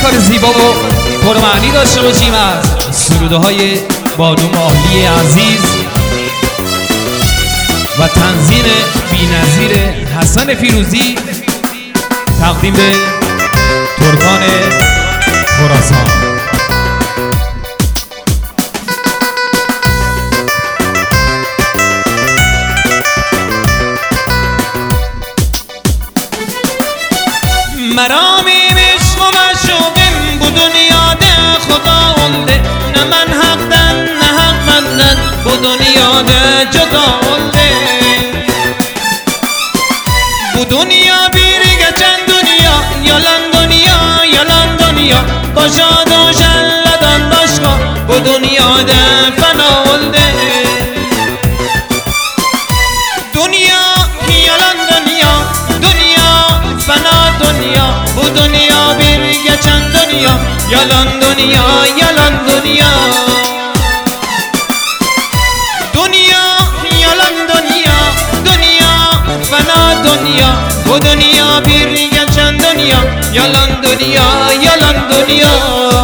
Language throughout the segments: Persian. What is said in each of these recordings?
کار زیبا و پرمعنی داشته باشیم از سروده های بانو ماهی عزیز و تنظیم بی‌نظیر حسن فیروزی تقدیم به ترکان خراسان. مرامیم عشق و مشوقیم بو دنیا ده خدا اولده، نه من حقدن نه حق مندن بو دنیا ده جدا اولده. بو دنیا بیری گچن دنیا یالان دنیا یالان دنیا باشاد و شلدان باشقا بو دنیا ده فنا اولده. دنیا یالان دنیا دنیا فنا دنیا بو دنیا بیری گچن دنیا یالان دنیا یالان دنیا. دنیا یالان دنیا دنیا فنا دنیا بو دنیا بیری گچن دنیا یالان دنیا یالان دنیا.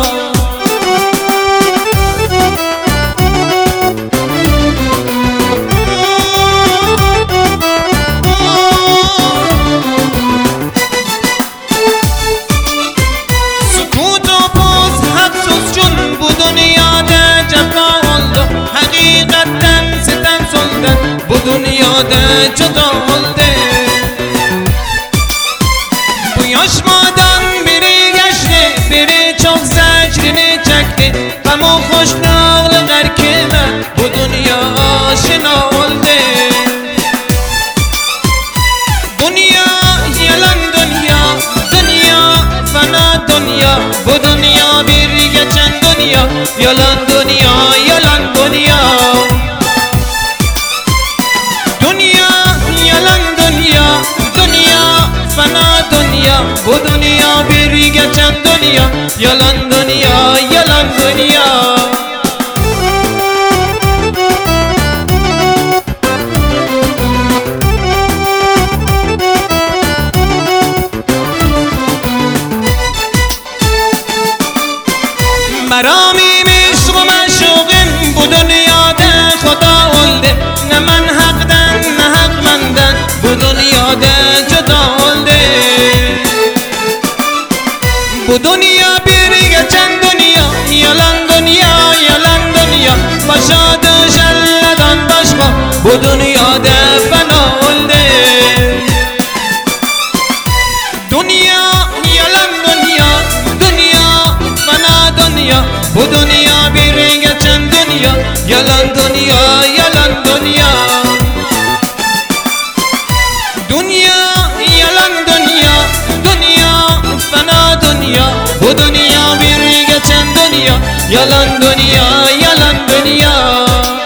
بو دنیا ده جدا olde. Bu yaşmadan biri geçti, biri çok zecrini çekti. Hem o hoş dağlı erkime bu dünya aşina oldu. Dünya yalan dünya, dünya fena dünya. Bu dünya bir geçen dünya, yalan dünya, yalan dünya. Bu dünya bir geçen dünya yalan dünya yalan dünya. مرامیم عشق و مشوقیم bu dünyada خدا oldu. Ne men hakdan ne hak menden bu dünyada cüda oldu. Bu dünya bir geçen dünya yalan dünya yalan dünya başadı şerreden başka bu dünyada fena oldu. Dünya yalan dünya dünya fena dünya bu dünya bir geçen dünya yalan dünya yalan dünya. Dünya yalan dünya dünya fena dünya bu dünya bir geçen dünya yalan dünya yalan dünya.